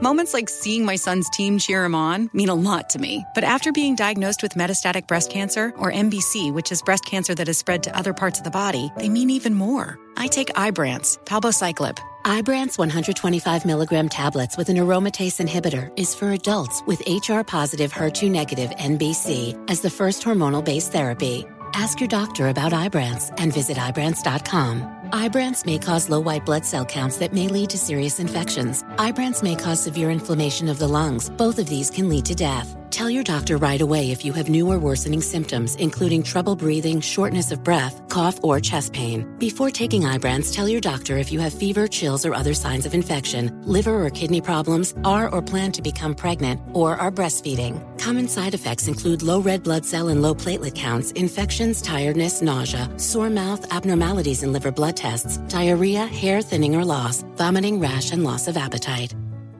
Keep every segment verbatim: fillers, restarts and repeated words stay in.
Moments like seeing my son's team cheer him on mean a lot to me. But after being diagnosed with metastatic breast cancer, or M B C, which is breast cancer that has spread to other parts of the body, they mean even more. I take Ibrance, palbociclib. Ibrance one hundred twenty-five milligram tablets with an aromatase inhibitor is for adults with H R-positive, H E R two negative N B C as the first hormonal-based therapy. Ask your doctor about Ibrance and visit Ibrance dot com. Ibrance may cause low white blood cell counts that may lead to serious infections. Ibrance may cause severe inflammation of the lungs. Both of these can lead to death. Tell your doctor right away if you have new or worsening symptoms, including trouble breathing, shortness of breath, cough, or chest pain. Before taking Ibrance, tell your doctor if you have fever, chills, or other signs of infection, liver or kidney problems, are or plan to become pregnant, or are breastfeeding. Common side effects include low red blood cell and low platelet counts, infections, tiredness, nausea, sore mouth, abnormalities in liver blood tests, diarrhea, hair thinning or loss, vomiting, rash, and loss of appetite.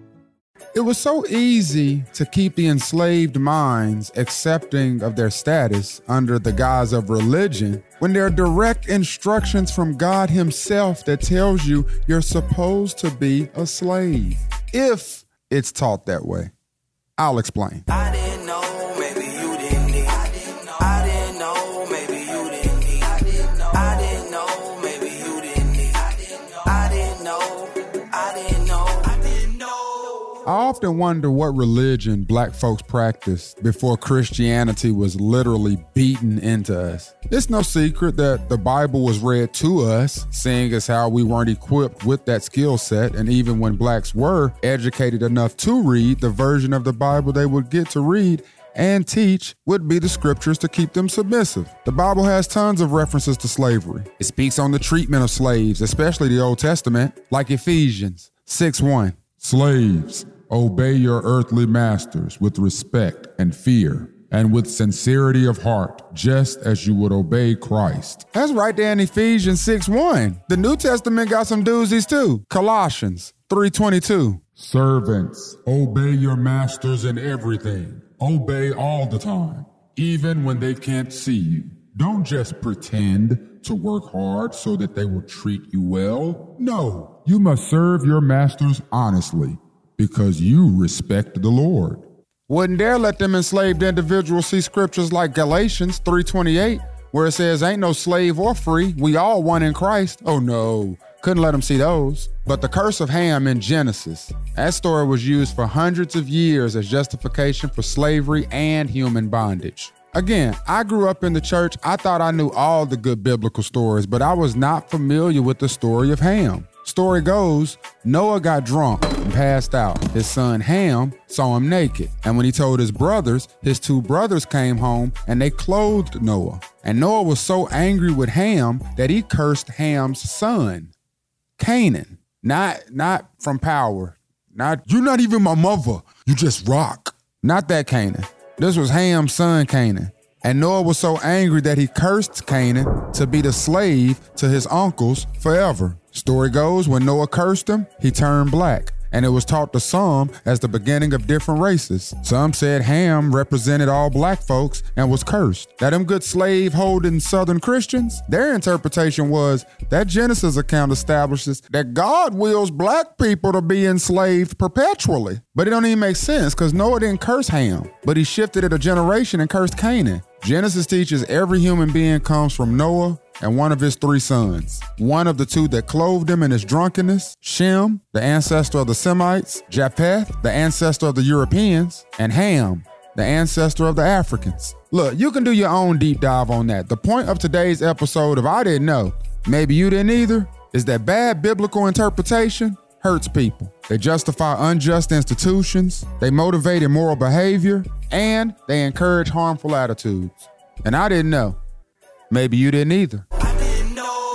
It was so easy to keep the enslaved minds accepting of their status under the guise of religion when there are direct instructions from God himself that tells you you're supposed to be a slave, if it's taught that way. I'll explain. I didn't know, maybe you didn't need. I didn't know, I didn't know, maybe you didn't need. I didn't know, I didn't know, maybe you didn't need. I didn't know, I didn't know, I didn't know, I didn't know. I often wonder what religion black folks practiced before Christianity was literally beaten into us. It's no secret that the Bible was read to us, seeing as how we weren't equipped with that skill set, and even when blacks were educated enough to read, the version of the Bible they would get to read and teach would be the scriptures to keep them submissive. The Bible has tons of references to slavery. It speaks on the treatment of slaves, especially the Old Testament, like Ephesians six one. Slaves, obey your earthly masters with respect and fear, and with sincerity of heart, just as you would obey Christ. That's right there in Ephesians six one. The New Testament got some doozies too. Colossians three twenty-two. Servants, obey your masters in everything. Obey all the time, even when they can't see you. Don't just pretend to work hard so that they will treat you well. No, you must serve your masters honestly, because you respect the Lord. Wouldn't dare let them enslaved individuals see scriptures like Galatians three twenty-eight, where it says, ain't no slave or free, we all one in Christ. Oh no, couldn't let them see those. But the curse of Ham in Genesis, that story was used for hundreds of years as justification for slavery and human bondage. Again, I grew up in the church. I thought I knew all the good biblical stories, but I was not familiar with the story of Ham. Story goes, Noah got drunk and passed out. His son Ham saw him naked. And when he told his brothers, his two brothers came home and they clothed Noah. And Noah was so angry with Ham that he cursed Ham's son, Canaan. Not, not from power. Not, you're not even my mother. You just rock. Not that Canaan. This was Ham's son, Canaan. And Noah was so angry that he cursed Canaan to be the slave to his uncles forever. Story goes, when Noah cursed him, he turned black. And it was taught to some as the beginning of different races. Some said Ham represented all black folks and was cursed. Now them good slave-holding Southern Christians, their interpretation was that Genesis account establishes that God wills black people to be enslaved perpetually. But it don't even make sense because Noah didn't curse Ham, but he shifted it a generation and cursed Canaan. Genesis teaches every human being comes from Noah and one of his three sons. One of the two that clothed him in his drunkenness, Shem, the ancestor of the Semites, Japheth, the ancestor of the Europeans, and Ham, the ancestor of the Africans. Look, you can do your own deep dive on that. The point of today's episode of I Didn't Know, maybe you didn't either, is that bad biblical interpretation hurts people. They justify unjust institutions, they motivate immoral behavior, and they encourage harmful attitudes. And I didn't know. Maybe you didn't either. I didn't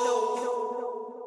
know.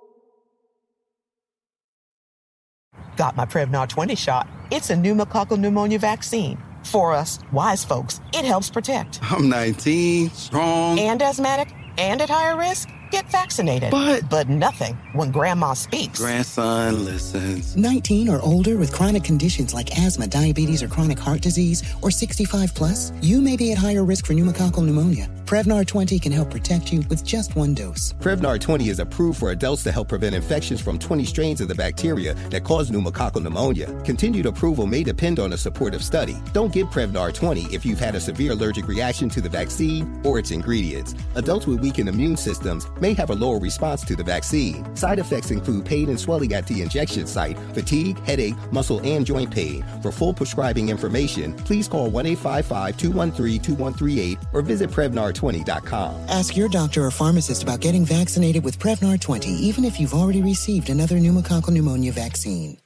Got my Prevnar twenty shot. It's a pneumococcal pneumonia vaccine. For us, wise folks, it helps protect. I'm nineteen, strong. And asthmatic, and at higher risk. Get vaccinated. But... But nothing when grandma speaks. Grandson listens. nineteen or older with chronic conditions like asthma, diabetes, or chronic heart disease, or sixty-five plus, you may be at higher risk for pneumococcal pneumonia. Prevnar twenty can help protect you with just one dose. Prevnar twenty is approved for adults to help prevent infections from twenty strains of the bacteria that cause pneumococcal pneumonia. Continued approval may depend on a supportive study. Don't get Prevnar twenty if you've had a severe allergic reaction to the vaccine or its ingredients. Adults with weakened immune systems may have a lower response to the vaccine. Side effects include pain and swelling at the injection site, fatigue, headache, muscle, and joint pain. For full prescribing information, please call one eight five five, two one three, two one three eight or visit Prevnar twenty dot com. Ask your doctor or pharmacist about getting vaccinated with Prevnar twenty, even if you've already received another pneumococcal pneumonia vaccine.